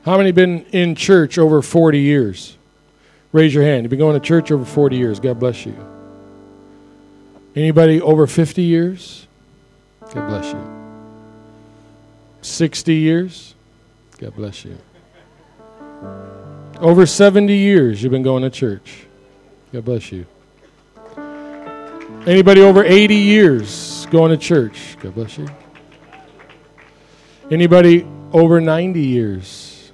How many been in church over 40 years? Raise your hand. You've been going to church over 40 years. God bless you. Anybody over 50 years? God bless you. 60 years? God bless you. Over 70 years you've been going to church. God bless you. Anybody over 80 years going to church? God bless you. Anybody over 90 years?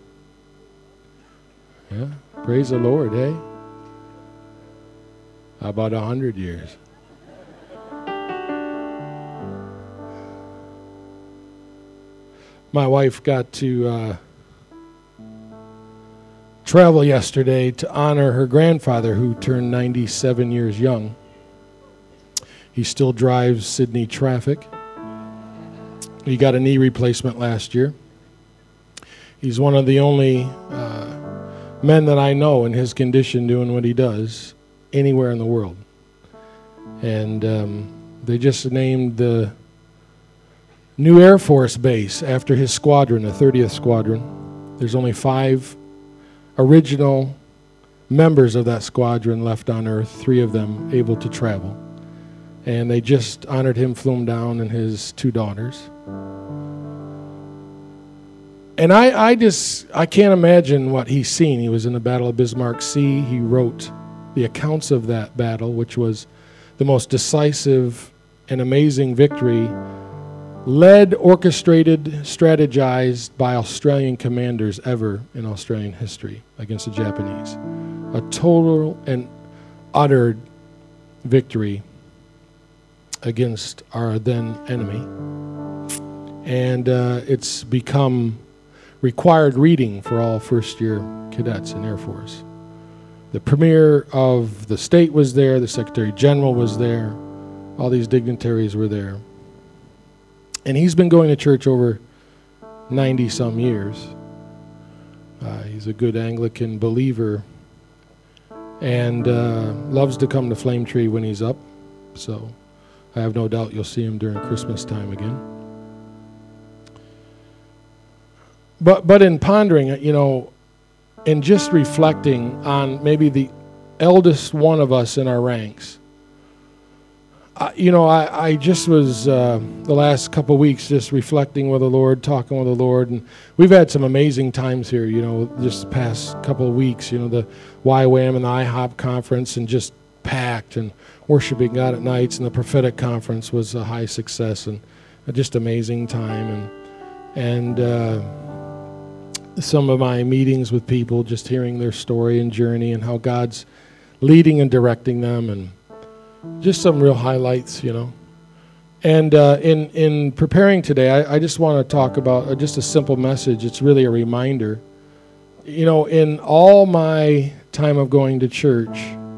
Yeah, praise the Lord, hey? How about 100 years? My wife got to travel yesterday to honor her grandfather who turned 97 years young. He still drives Sydney traffic. He got a knee replacement last year. He's one of the only men that I know in his condition doing what he does anywhere in the world. And they just named the new Air Force base after his squadron, the 30th Squadron. There's only 5 original members of that squadron left on Earth, 3 of them able to travel. And they just honored him, flew him down, and his 2 daughters. And I can't imagine what he's seen. He was in the Battle of Bismarck Sea. He wrote the accounts of that battle, which was the most decisive and amazing victory, led, orchestrated, strategized by Australian commanders ever in Australian history against the Japanese. A total and utter victory against our then enemy. And it's become required reading for all first-year cadets in Air Force. The Premier of the state was there, the Secretary General was there, all these dignitaries were there. And he's been going to church over 90-some years. He's a good Anglican believer and loves to come to Flame Tree when he's up. So I have no doubt you'll see him during Christmas time again. But in pondering, and just reflecting on maybe the eldest one of us in our ranks, I just was the last couple of weeks just reflecting with the Lord, talking with the Lord, and we've had some amazing times here, just the past couple of weeks, the YWAM and the IHOP conference, and just packed, and worshiping God at nights, and the prophetic conference was a high success, and just amazing time, and some of my meetings with people, just hearing their story and journey, and how God's leading and directing them, and just some real highlights, And in preparing today, I just want to talk about just a simple message. It's really a reminder. In all my time of going to church,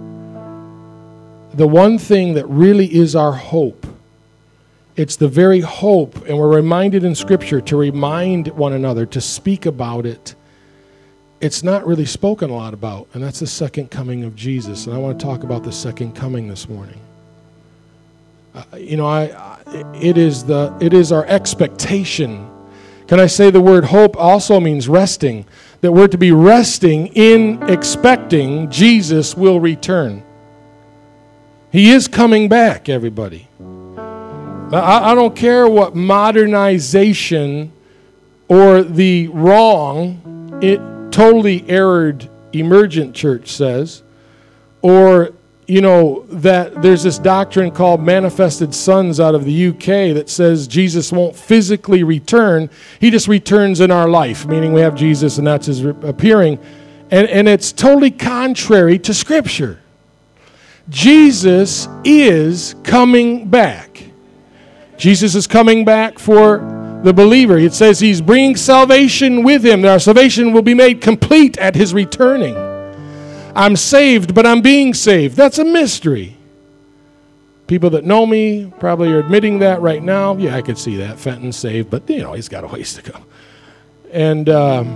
the one thing that really is our hope, it's the very hope, and we're reminded in Scripture to remind one another, to speak about it. It's not really spoken a lot about, and that's the second coming of Jesus. And I want to talk about the second coming this morning. It is our expectation. Can I say the word hope also means resting? That we're to be resting in expecting Jesus will return. He is coming back, everybody. I don't care what modernization or the wrong, totally erred emergent church says, or that there's this doctrine called manifested sons out of the UK that says Jesus won't physically return. He just returns in our life, meaning we have Jesus and that's his appearing. And it's totally contrary to Scripture. Jesus is coming back. Jesus is coming back for the believer. It says he's bringing salvation with him. Our salvation will be made complete at his returning. I'm saved, but I'm being saved. That's a mystery. People that know me probably are admitting that right now. Yeah, I could see that. Fenton's saved, but he's got a ways to go. And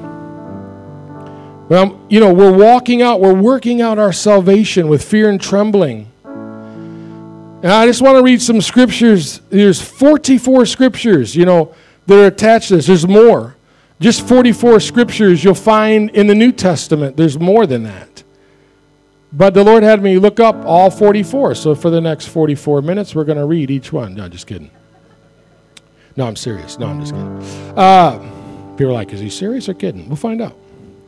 we're working out our salvation with fear and trembling. And I just want to read some scriptures. There's 44 scriptures, that are attached to this. There's more. Just 44 scriptures you'll find in the New Testament. There's more than that. But the Lord had me look up all 44. So for the next 44 minutes, we're going to read each one. No, just kidding. No, I'm serious. No, I'm just kidding. People are like, is he serious or kidding? We'll find out.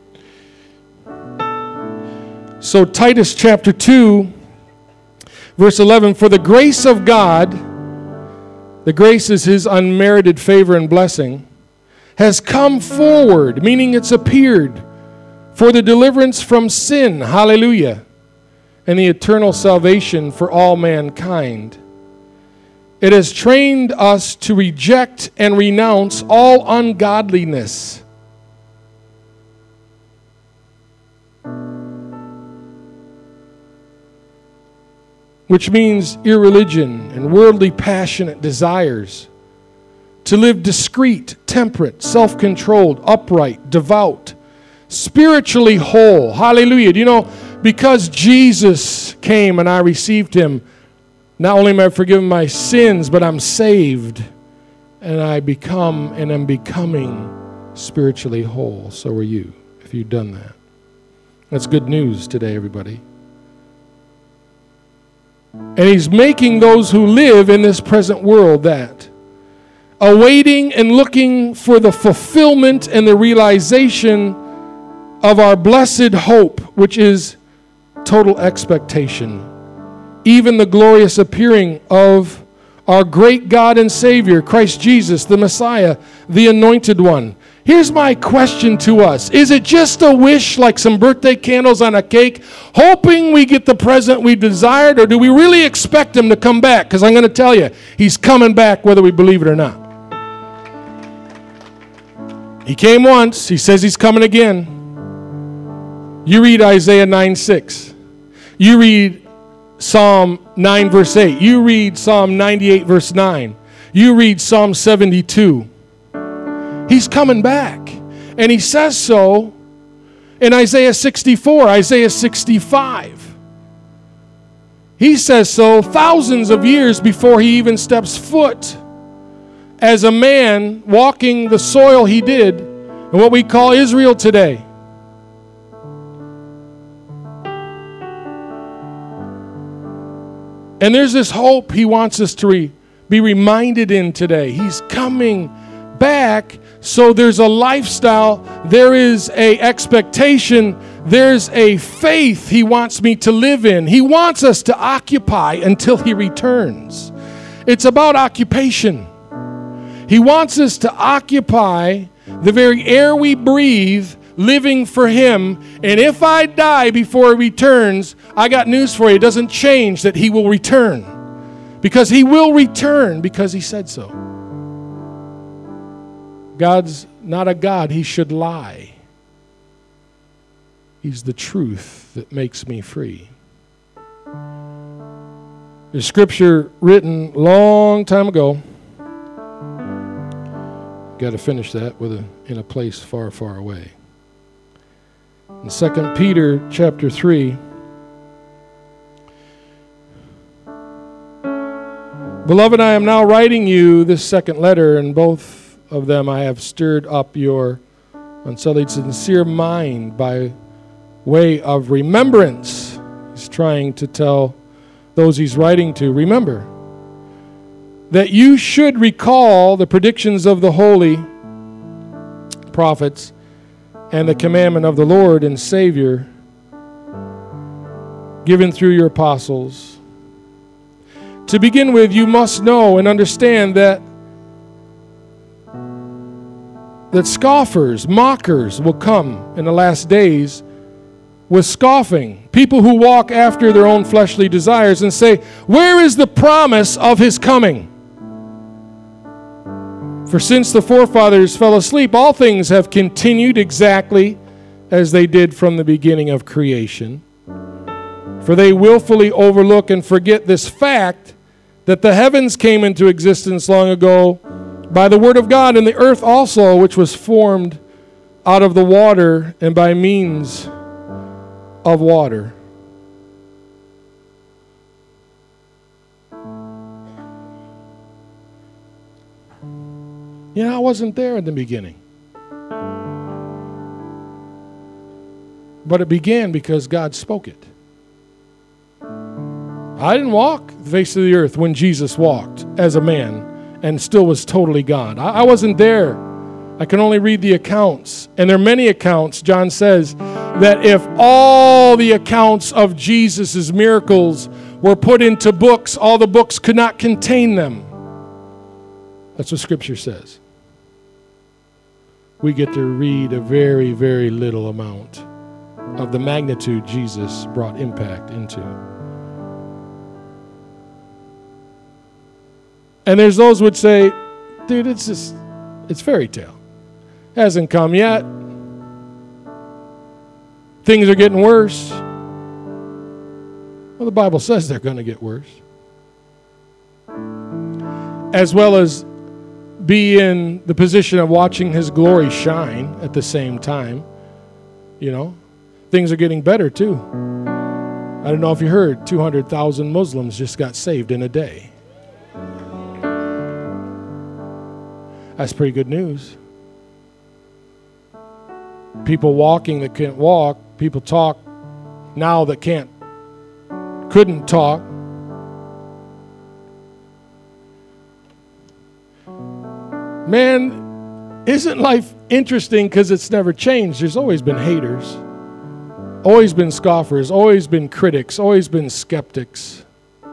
So Titus chapter 2, verse 11, for the grace of God, the grace is his unmerited favor and blessing, has come forward, meaning it's appeared, for the deliverance from sin, hallelujah, and the eternal salvation for all mankind. It has trained us to reject and renounce all ungodliness. Which means irreligion and worldly passionate desires. To live discreet, temperate, self-controlled, upright, devout, spiritually whole. Hallelujah. Do you know, because Jesus came and I received him, not only am I forgiven my sins, but I'm saved. And I become and am becoming spiritually whole. So are you, if you've done that. That's good news today, everybody. And he's making those who live in this present world that. Awaiting and looking for the fulfillment and the realization of our blessed hope, which is total expectation. Even the glorious appearing of our great God and Savior, Christ Jesus, the Messiah, the Anointed One. Here's my question to us. Is it just a wish, like some birthday candles on a cake, hoping we get the present we desired, or do we really expect him to come back? Because I'm going to tell you, he's coming back whether we believe it or not. He came once. He says he's coming again. You read Isaiah 9:6. You read Psalm 9, verse 8. You read Psalm 98, verse 9. You read Psalm 72. He's coming back. And he says so in Isaiah 64, Isaiah 65. He says so thousands of years before he even steps foot as a man walking the soil he did in what we call Israel today. And there's this hope he wants us to be reminded in today. He's coming back, so there's a lifestyle, there is a expectation, there's a faith he wants me to live in. He wants us to occupy until he returns. It's about occupation. He wants us to occupy the very air we breathe, living for him. And if I die before he returns, I got news for you. It doesn't change that he will return. Because he will return because he said so. God's not a God he should lie. He's the truth that makes me free. There's scripture written long time ago. Got to finish that in a place far, far away. In 2 Peter chapter 3, beloved, I am now writing you this second letter, and both of them I have stirred up your unsullied, sincere mind by way of remembrance. He's trying to tell those he's writing to, remember, that you should recall the predictions of the holy prophets and the commandment of the Lord and Savior given through your apostles. To begin with, you must know and understand that scoffers, mockers will come in the last days with scoffing. People who walk after their own fleshly desires and say, where is the promise of his coming? For since the forefathers fell asleep, all things have continued exactly as they did from the beginning of creation. For they willfully overlook and forget this fact that the heavens came into existence long ago by the word of God, and the earth also, which was formed out of the water and by means of water. You know, I wasn't there in the beginning. But it began because God spoke it. I didn't walk the face of the earth when Jesus walked as a man and still was totally God. I wasn't there. I can only read the accounts. And there are many accounts, John says, that if all the accounts of Jesus' miracles were put into books, all the books could not contain them. That's what Scripture says. We get to read a very, very little amount of the magnitude Jesus brought impact into. And there's those who would say, dude, it's fairy tale. Hasn't come yet. Things are getting worse. Well, the Bible says they're going to get worse. As well as be in the position of watching His glory shine at the same time. You know, things are getting better too. I don't know if you heard, 200,000 Muslims just got saved in a day. That's pretty good news. People walking that can't walk, people talk now that couldn't talk. Man, isn't life interesting because it's never changed? There's always been haters, always been scoffers, always been critics, always been skeptics.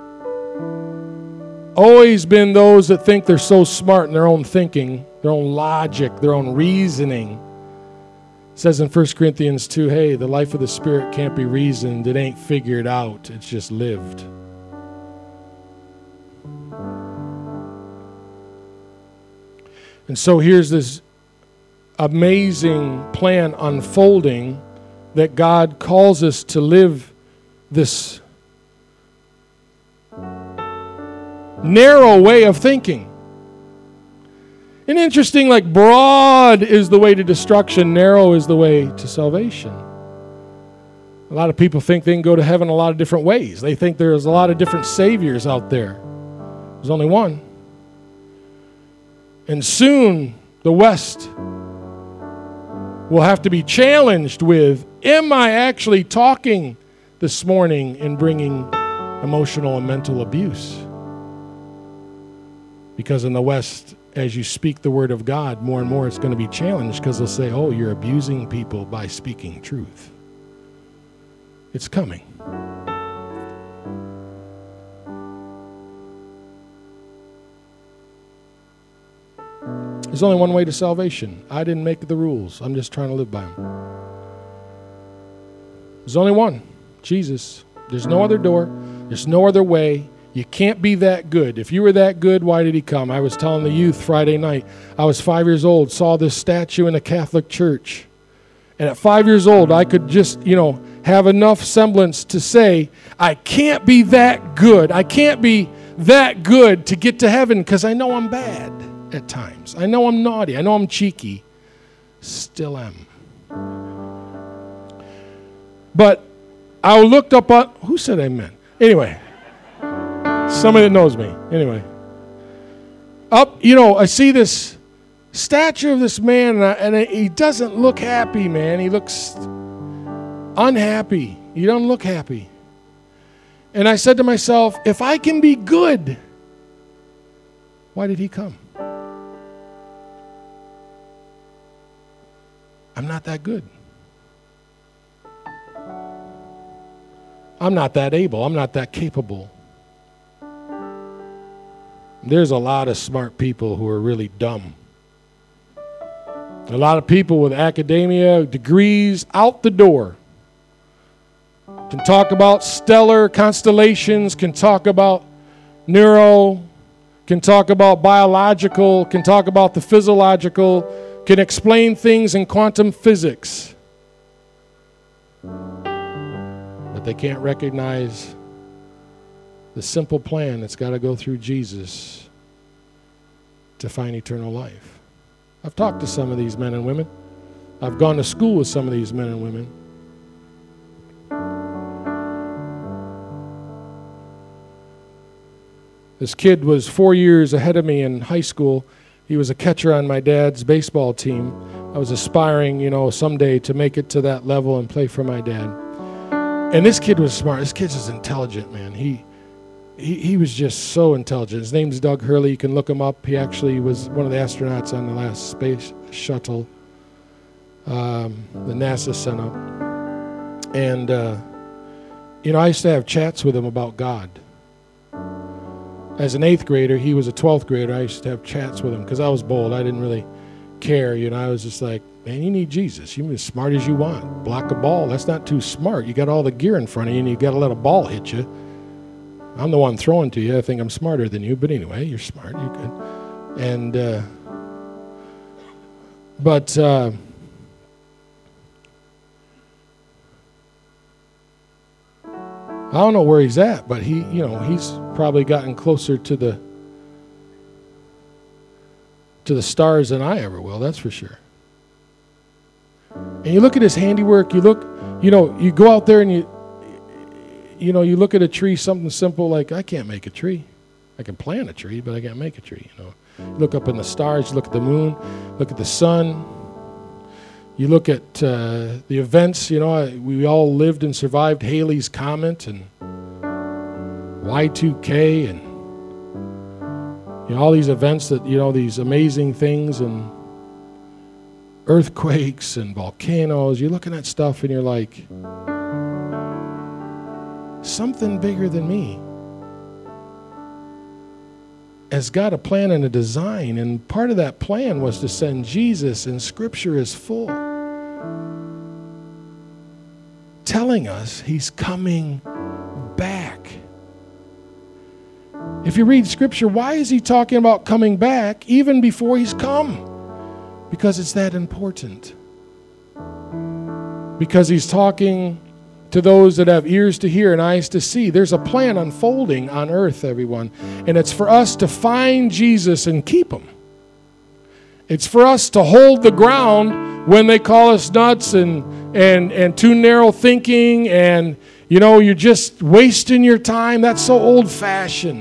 Always been those that think they're so smart in their own thinking, their own logic, their own reasoning. It says in 1 Corinthians 2, hey, the life of the Spirit can't be reasoned. It ain't figured out. It's just lived. And so here's this amazing plan unfolding that God calls us to live this narrow way of thinking. And interesting, like broad is the way to destruction, narrow is the way to salvation. A lot of people think they can go to heaven a lot of different ways. They think there's a lot of different saviors out there. There's only one. And soon the West will have to be challenged with, am I actually talking this morning and bringing emotional and mental abuse? Because in the West, as you speak the word of God, more and more it's going to be challenged because they'll say, oh, you're abusing people by speaking truth. It's coming. There's only one way to salvation. I didn't make the rules. I'm just trying to live by them. There's only one, Jesus. There's no other door. There's no other way. You can't be that good. If you were that good, why did he come? I was telling the youth Friday night, I was 5 years old, saw this statue in a Catholic church. And at 5 years old, I could just, have enough semblance to say, I can't be that good. I can't be that good to get to heaven because I know I'm bad at times. I know I'm naughty. I know I'm cheeky. Still am. But I looked up on, who said amen? Anyway. Somebody that knows me. Anyway. I see this statue of this man, and he doesn't look happy, man. He looks unhappy. He doesn't look happy. And I said to myself, if I can be good, why did he come? I'm not that good. I'm not that able. I'm not that capable. There's a lot of smart people who are really dumb. A lot of people with academia degrees out the door can talk about stellar constellations, can talk about neuro, can talk about biological, can talk about the physiological, can explain things in quantum physics. But they can't recognize the simple plan that's got to go through Jesus to find eternal life. I've talked to some of these men and women. I've gone to school with some of these men and women. This kid was 4 years ahead of me in high school. He was a catcher on my dad's baseball team. I was aspiring, someday to make it to that level and play for my dad. And this kid was smart. This kid was intelligent, man. He was just so intelligent. His name's Doug Hurley. You can look him up. He actually was one of the astronauts on the last space shuttle the NASA sent up. And, I used to have chats with him about God. As an 8th grader, he was a 12th grader. I used to have chats with him because I was bold. I didn't really care. I was just like, man, you need Jesus. You're as smart as you want. Block a ball. That's not too smart. You got all the gear in front of you, and you got to let a ball hit you. I'm the one throwing to you. I think I'm smarter than you. But anyway, you're smart. You're good. And, I don't know where he's at, but he's probably gotten closer to the stars than I ever will, that's for sure. And you look at his handiwork, you go out there and you look at a tree, something simple like, I can't make a tree. I can plant a tree, but I can't make a tree, You look up in the stars, you look at the moon, look at the sun. You look at the events, we all lived and survived Halley's Comet and Y2K and all these events that, these amazing things and earthquakes and volcanoes. You're looking at stuff and you're like, something bigger than me has got a plan and a design, and part of that plan was to send Jesus, and Scripture is full, telling us he's coming back. If you read Scripture, why is he talking about coming back even before he's come? Because it's that important. Because he's talking to those that have ears to hear and eyes to see. There's a plan unfolding on earth, everyone. And it's for us to find Jesus and keep him. It's for us to hold the ground when they call us nuts and too narrow thinking and, you're just wasting your time. That's so old-fashioned.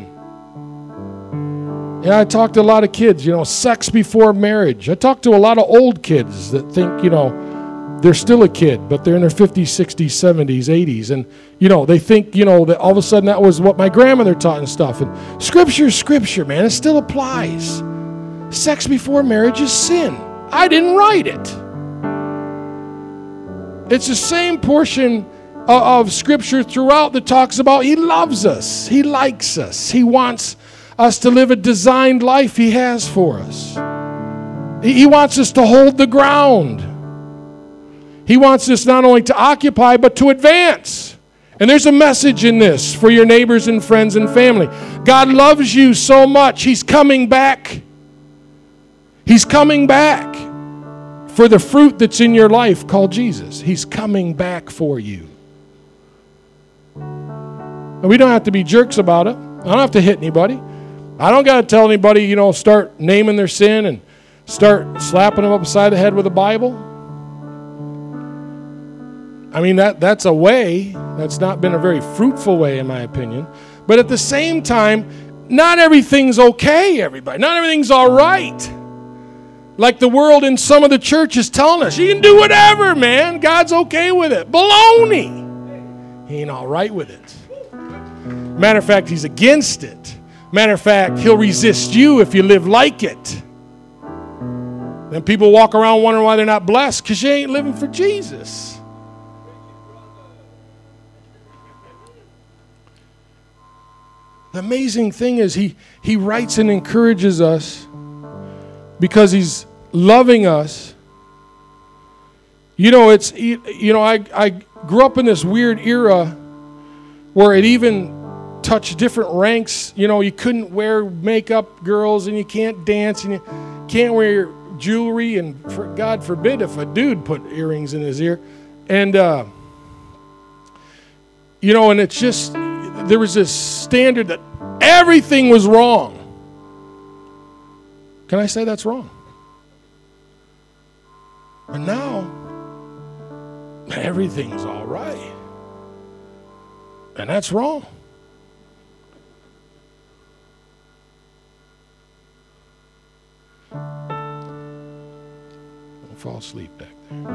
I talk to a lot of kids, sex before marriage. I talk to a lot of old kids that think, they're still a kid, but they're in their 50s, 60s, 70s, 80s. And, they think, that all of a sudden that was what my grandmother taught and stuff. And Scripture's Scripture, man. It still applies. Sex before marriage is sin. I didn't write it. It's the same portion of Scripture throughout that talks about he loves us. He likes us. He wants us to live a designed life he has for us. He wants us to hold the ground. He wants us not only to occupy, but to advance. And there's a message in this for your neighbors and friends and family. God loves you so much, he's coming back. He's coming back for the fruit that's in your life called Jesus. He's coming back for you. And we don't have to be jerks about it. I don't have to hit anybody. I don't got to tell anybody, start naming their sin and start slapping them upside the head with a Bible. I mean, that's a way. That's not been a very fruitful way, in my opinion. But at the same time, not everything's okay, everybody. Not everything's all right. Like the world in some of the churches telling us, you can do whatever, man. God's okay with it. Baloney. He ain't all right with it. Matter of fact, he's against it. Matter of fact, he'll resist you if you live like it. Then people walk around wondering why they're not blessed, because you ain't living for Jesus. The amazing thing is he writes and encourages us because he's loving us. I grew up in this weird era where it even touched different ranks. You couldn't wear makeup, girls, and you can't dance, and you can't wear jewelry, and God forbid if a dude put earrings in his ear. And, and it's just, there was this standard that everything was wrong. Can I say that's wrong? But now, everything's all right. And that's wrong. fall asleep back there.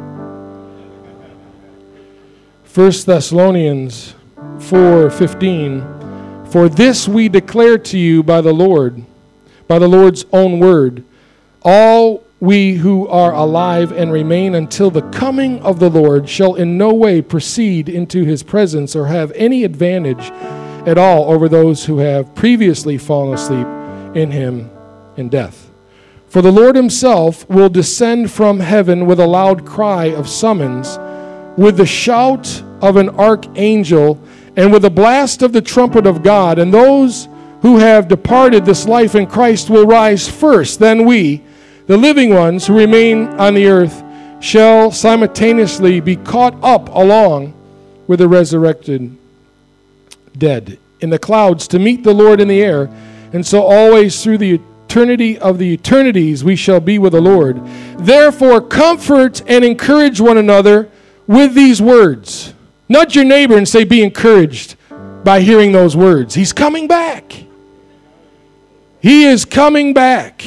1 Thessalonians 4:15, for this we declare to you by the Lord's own word, all we who are alive and remain until the coming of the Lord shall in no way proceed into his presence or have any advantage at all over those who have previously fallen asleep in him in death. For the Lord himself will descend from heaven with a loud cry of summons, with the shout of an archangel, and with the blast of the trumpet of God, and those who have departed this life in Christ will rise first. Then we, the living ones who remain on the earth, shall simultaneously be caught up along with the resurrected dead in the clouds to meet the Lord in the air, and so always through the eternity of the eternities we shall be with the Lord. Therefore comfort and encourage one another with these words. Nudge your neighbor and say, be encouraged by hearing those words. He's coming back. He is coming back.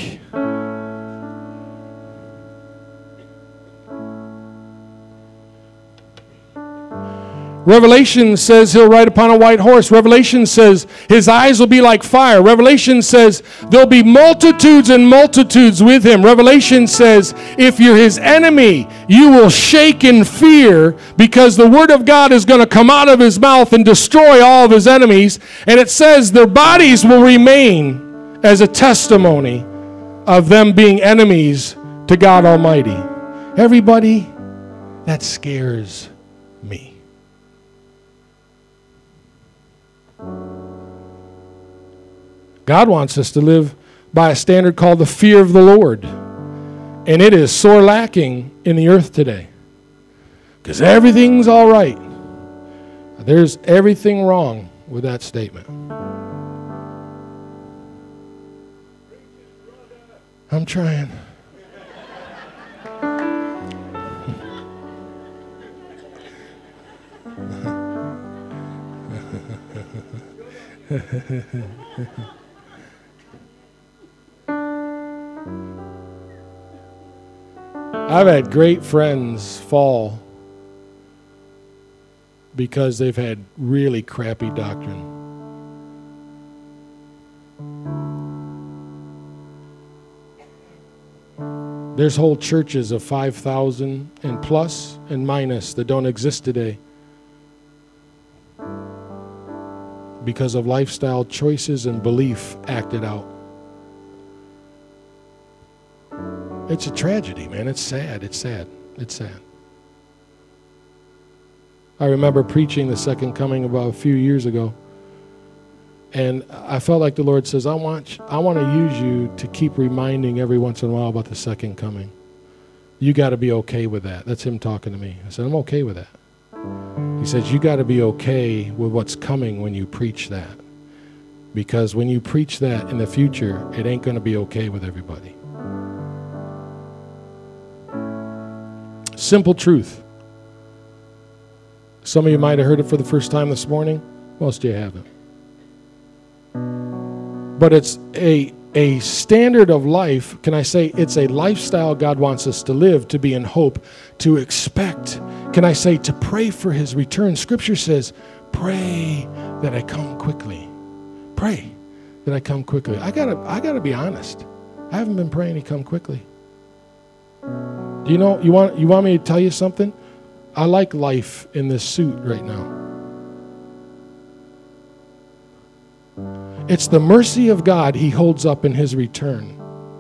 Revelation says he'll ride upon a white horse. Revelation says his eyes will be like fire. Revelation says there'll be multitudes and multitudes with him. Revelation says if you're his enemy, you will shake in fear because the word of God is going to come out of his mouth and destroy all of his enemies. And it says their bodies will remain as a testimony of them being enemies to God Almighty. Everybody, that scares me. God wants us to live by a standard called the fear of the Lord. And it is sore lacking in the earth today. Because everything's all right. There's everything wrong with that statement. I'm trying. I've had great friends fall because they've had really crappy doctrine. There's whole churches of 5,000 and plus and minus that don't exist today because of lifestyle choices and belief acted out. It's a tragedy, man. It's sad. It's sad. It's sad. I remember preaching the second coming about a few years ago, and I felt like the Lord says, I want to use you to keep reminding every once in a while about the second coming. You got to be okay with that. That's him talking to me. I said, I'm okay with that. He says, you got to be okay with what's coming when you preach that. Because when you preach that in the future, it ain't going to be okay with everybody. Simple truth. Some of you might have heard it for the first time this morning. Most of you haven't. But it's a standard of life. Can I say it's a lifestyle God wants us to live, to be in hope, to expect. Can I say to pray for his return? Scripture says, pray that I come quickly. Pray that I come quickly. I gotta be honest. I haven't been praying to come quickly. Do you know, you want me to tell you something? I like life in this suit right now. It's the mercy of God he holds up in his return.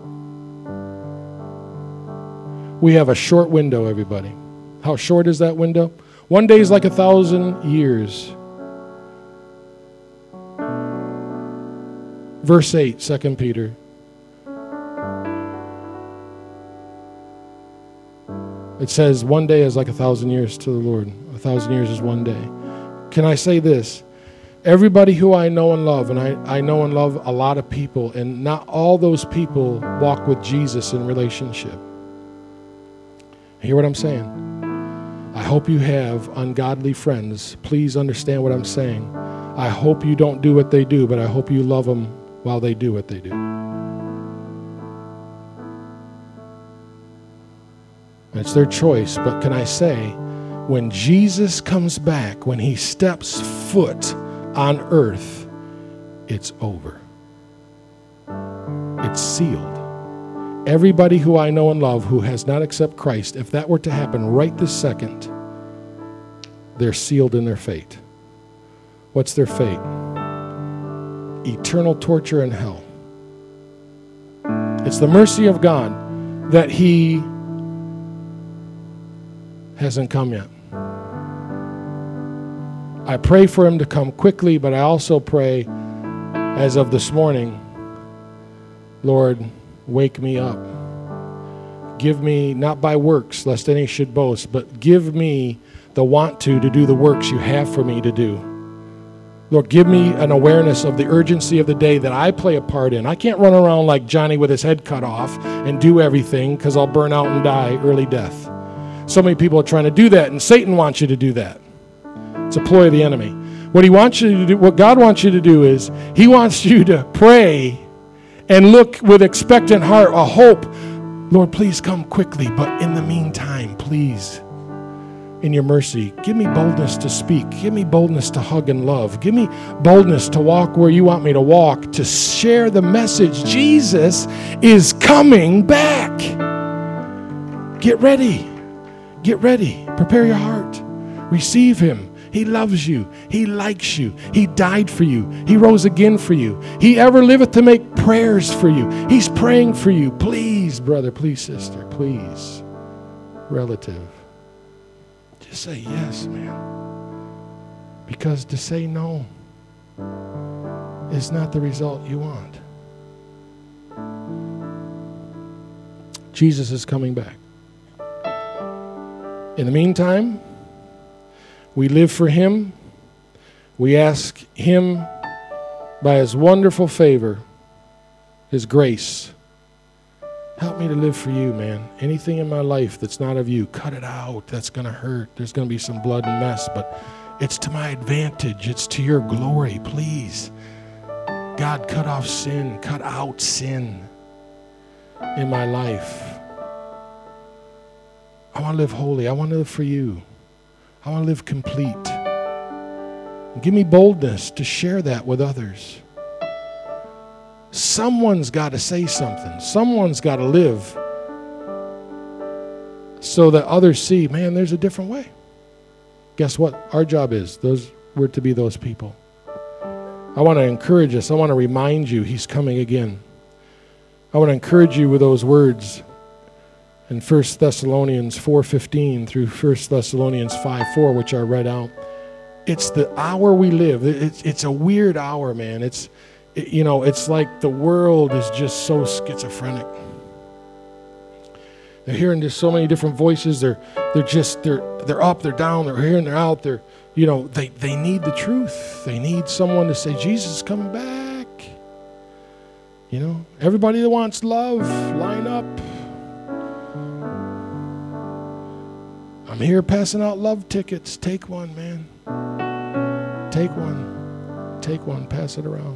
We have a short window, everybody. How short is that window? 1 day is like 1,000 years. Verse 8, 2 Peter. It says 1 day is like 1,000 years to the Lord. 1,000 years is 1 day. Can I say this? Everybody who I know and love, and I know and love a lot of people, and not all those people walk with Jesus in relationship. Hear what I'm saying? I hope you have ungodly friends. Please understand what I'm saying. I hope you don't do what they do, but I hope you love them while they do what they do. It's their choice, but can I say, when Jesus comes back, when he steps foot on earth, it's over. It's sealed. Everybody who I know and love who has not accepted Christ, if that were to happen right this second, they're sealed in their fate. What's their fate? Eternal torture in hell. It's the mercy of God that he hasn't come yet. I pray for him to come quickly, but I also pray, as of this morning, Lord, wake me up. Give me, not by works, lest any should boast, but give me the want to do the works you have for me to do. Lord, give me an awareness of the urgency of the day that I play a part in. I can't run around like Johnny with his head cut off and do everything because I'll burn out and die early death. So many people are trying to do that, and Satan wants you to do that. It's a ploy of the enemy. What he wants you to do, what God wants you to do is, he wants you to pray and look with expectant heart, a hope. Lord, please come quickly, but in the meantime, please, in your mercy, give me boldness to speak. Give me boldness to hug and love. Give me boldness to walk where you want me to walk, to share the message. Jesus is coming back. Get ready. Get ready. Prepare your heart. Receive him. He loves you. He likes you. He died for you. He rose again for you. He ever liveth to make prayers for you. He's praying for you. Please, brother, please, sister, please, relative. Just say yes, man. Because to say no is not the result you want. Jesus is coming back. In the meantime, we live for him. We ask him by his wonderful favor, his grace. Help me to live for you, man. Anything in my life that's not of you, cut it out. That's going to hurt. There's going to be some blood and mess, but it's to my advantage. It's to your glory, please. God, cut off sin. Cut out sin in my life. I want to live holy. I want to live for you. I want to live complete. Give me boldness to share that with others. Someone's got to say something. Someone's got to live so that others see, man, there's a different way. Guess what? Our job is, we're to be those people. I want to encourage us. I want to remind you he's coming again. I want to encourage you with those words in 1 Thessalonians 4:15 through 1 Thessalonians 5:4, which I read out. It's the hour we live. It's a weird hour, man. It's like the world is just so schizophrenic. They're hearing just so many different voices. They're up, they're down, they're here and they're out. They need the truth. They need someone to say, Jesus is coming back. Everybody that wants love, line up. I'm here passing out love tickets. Take one, man. Take one. Take one. Pass it around.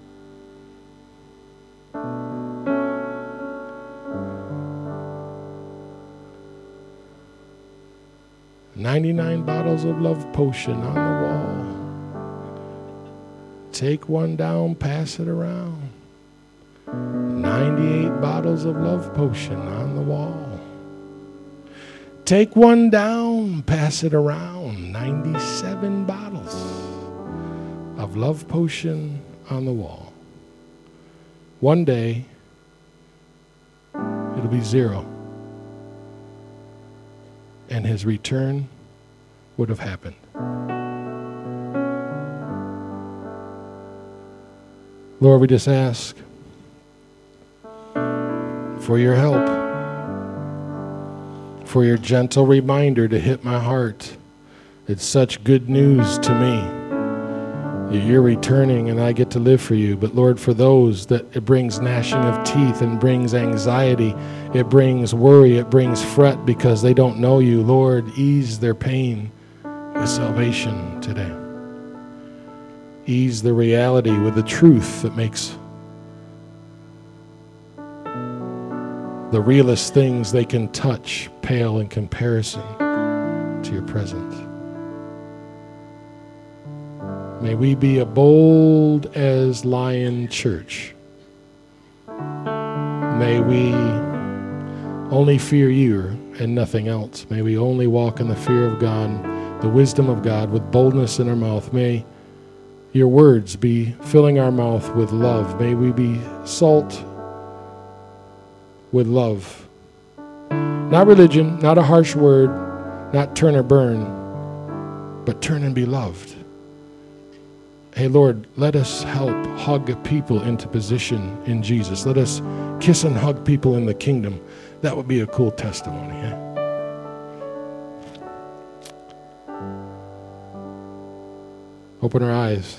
$99 bottles of love potion on the wall. Take one down, pass it around. 98 bottles of love potion on the wall. Take one down, pass it around. 97 bottles of love potion on the wall. One day, it'll be zero. And his return would have happened. Lord, we just ask for your help, for your gentle reminder to hit my heart. It's such good news to me. You're returning and I get to live for you. But Lord, for those that it brings gnashing of teeth and brings anxiety, it brings worry, it brings fret because they don't know you. Lord, ease their pain with salvation today. Ease the reality with the truth that makes the realest things they can touch pale in comparison to your presence. May we be a bold as lion church. May we only fear you and nothing else. May we only walk in the fear of God, the wisdom of God, with boldness in our mouth. May your words be filling our mouth with love. May we be salt with love. Not religion, not a harsh word, not turn or burn, but turn and be loved. Hey, Lord, let us help hug people into position in Jesus. Let us kiss and hug people in the kingdom. That would be a cool testimony. Eh? Open our eyes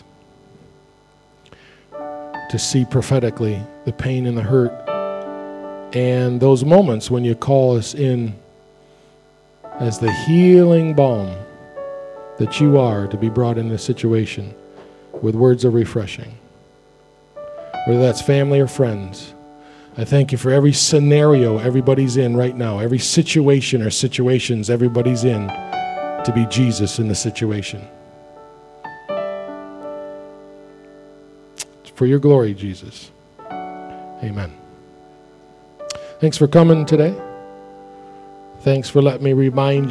to see prophetically the pain and the hurt and those moments when you call us in as the healing balm that you are to be brought in this situation with words of refreshing, whether that's family or friends. I thank you for every scenario everybody's in right now, every situation or situations everybody's in, to be Jesus in the situation. For your glory, Jesus. Amen. Thanks for coming today. Thanks for letting me remind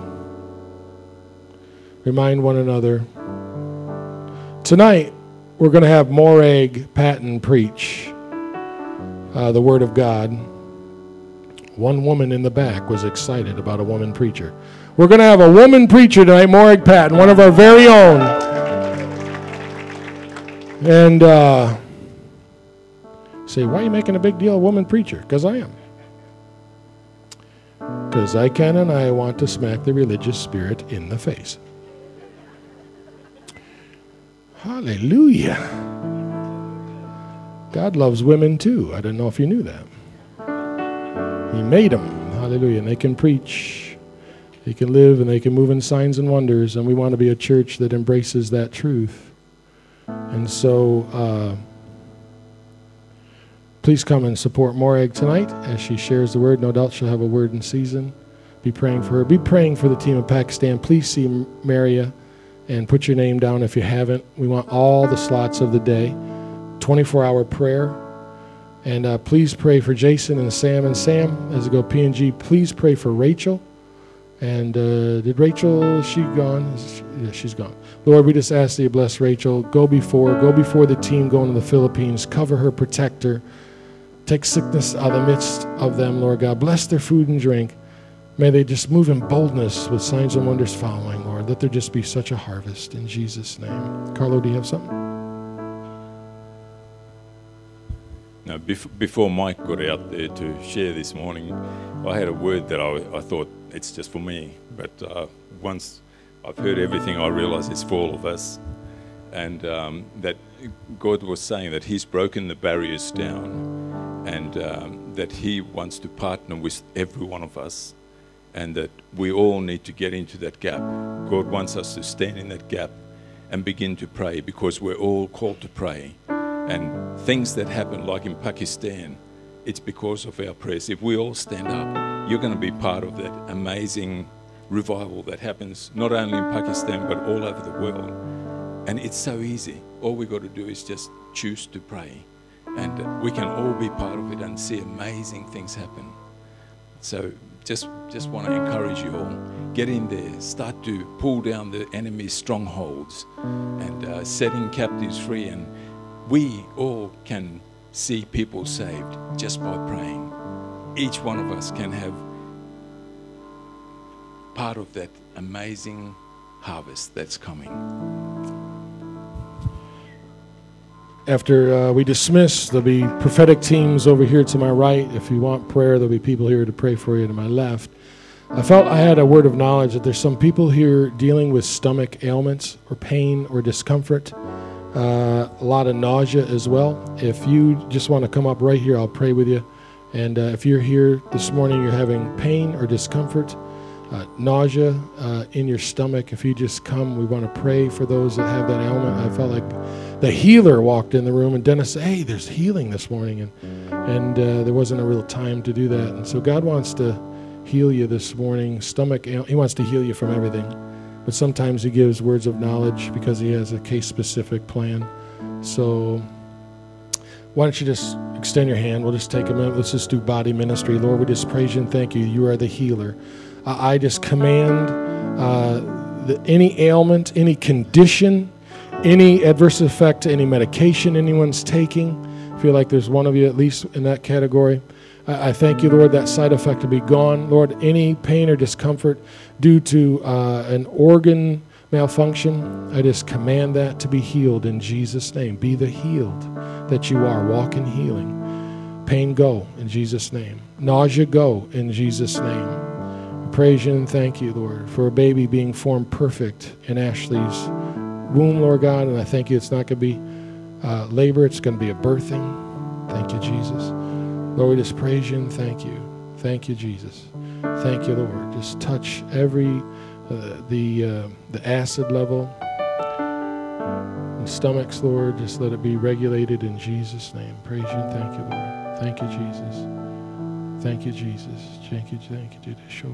one another. Tonight, we're going to have Morag Patton preach the Word of God. One woman in the back was excited about a woman preacher. We're going to have a woman preacher tonight, Morag Patton, one of our very own. And say, why are you making a big deal of a woman preacher? Because I am. Because I can and I want to smack the religious spirit in the face. Hallelujah. God loves women too. I don't know if you knew that. He made them. Hallelujah. And they can preach. They can live and they can move in signs and wonders. And we want to be a church that embraces that truth. And so please come and support Morag tonight as she shares the word. No doubt she'll have a word in season. Be praying for her. Be praying for the team of Pakistan. Please see Maria and put your name down if you haven't. We want all the slots of the day. 24-hour prayer. And please pray for Jason and Sam. And Sam, as I go P&G, please pray for Rachel. And did Rachel, is she gone? Yeah, she's gone. Lord, we just ask that you bless Rachel. Go before the team going to the Philippines. Cover her, protect her. Take sickness out of the midst of them, Lord God. Bless their food and drink. May they just move in boldness with signs and wonders following, Lord. Let there just be such a harvest in Jesus' name. Carlo, do you have something? Now, before Mike got out there to share this morning, I had a word that I thought it's just for me. But once I've heard everything, I realize it's for all of us. And that God was saying that He's broken the barriers down, and that He wants to partner with every one of us, and that we all need to get into that gap. God wants us to stand in that gap and begin to pray, because we're all called to pray. And things that happen, like in Pakistan, it's because of our prayers. If we all stand up, you're going to be part of that amazing revival that happens not only in Pakistan but all over the world. And it's so easy. All we got to do is just choose to pray, and we can all be part of it and see amazing things happen. So just want to encourage you all. Get in there. Start to pull down the enemy's strongholds and setting captives free. And we all can see people saved just by praying. Each one of us can have part of that amazing harvest that's coming. After we dismiss, there'll be prophetic teams over here to my right. If you want prayer, there'll be people here to pray for you to my left. I felt I had a word of knowledge that there's some people here dealing with stomach ailments or pain or discomfort. A lot of nausea as well. If you just want to come up right here, I'll pray with you. And if you're here this morning, you're having pain or discomfort, nausea in your stomach, if you just come, we want to pray for those that have that ailment. I felt like the healer walked in the room, and Dennis said, hey, there's healing this morning. And there wasn't a real time to do that. And so God wants to heal you this morning. Stomach, he wants to heal you from everything. But sometimes he gives words of knowledge because he has a case-specific plan. So why don't you just extend your hand? We'll just take a minute. Let's just do body ministry. Lord, we just praise you and thank you. You are the healer. I just command any ailment, any condition, any adverse effect to any medication anyone's taking. I feel like there's one of you at least in that category. I thank you, Lord, that side effect to be gone. Lord, any pain or discomfort due to an organ malfunction, I just command that to be healed in Jesus' name. Be the healed that you are. Walk in healing. Pain, go in Jesus' name. Nausea, go in Jesus' name. We praise you and thank you, Lord, for a baby being formed perfect in Ashley's womb, Lord God. And I thank you it's not going to be labor. It's going to be a birthing. Thank you, Jesus. Lord, we just praise you and thank you. Thank you, Jesus. Thank you, Lord. Just touch every, the acid level in stomachs, Lord. Just let it be regulated in Jesus' name. Praise you and thank you, Lord. Thank you, Jesus. Thank you, Jesus. Thank you, Jesus.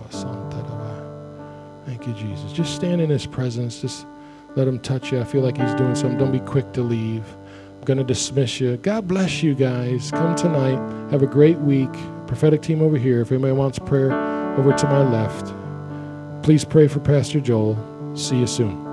Thank you, Jesus. Just stand in his presence. Just let him touch you. I feel like he's doing something. Don't be quick to leave. I'm going to dismiss you. God bless you guys. Come tonight. Have a great week. Prophetic team over here. If anybody wants prayer, over to my left. Please pray for Pastor Joel. See you soon.